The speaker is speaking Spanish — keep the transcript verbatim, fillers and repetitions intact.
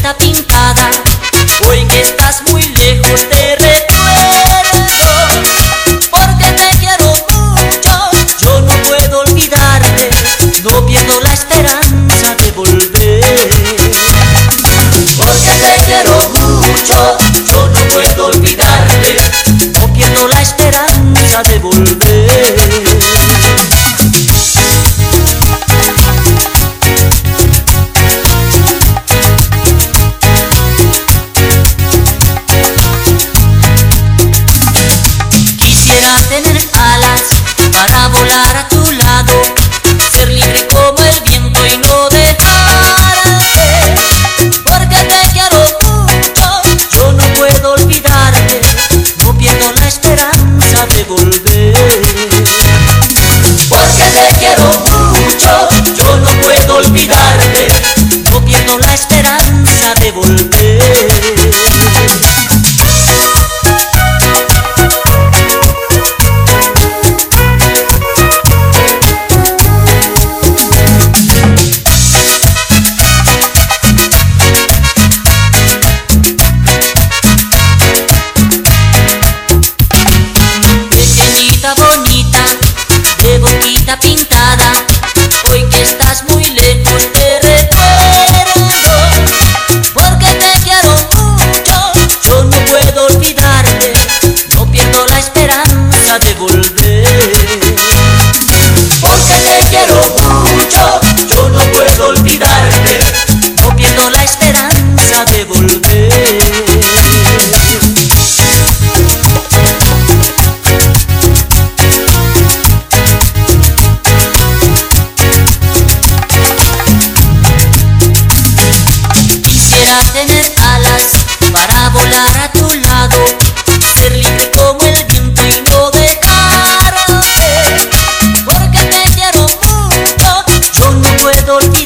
boquita pintada. Hoy que estás muy lejos te recuerdo, porque te quiero mucho, yo no puedo olvidarte, no pierdo la esperanza de volver. Porque te quiero mucho, yo no puedo olvidarte, no pierdo la esperanza de volver. Tener alas para volar a tu lado, ser libre como el viento y no dejarte. Porque te quiero mucho, yo no puedo olvidarte, no pierdo la esperanza de volver. Porque te quiero mucho, yo no puedo olvidarte, no pierdo la esperanza de volver. Bonita, de boquita pintada, hoy que estás muy lejos te recuerdo, porque te quiero mucho, yo no puedo olvidarte, no pierdo la esperanza de volver. Porque te quiero mucho, yo no puedo olvidarte, no pierdo la esperanza de volver. Tener alas para volar a tu lado, ser libre como el viento y no dejarte. Porque te quiero mucho, yo no puedo olvidar.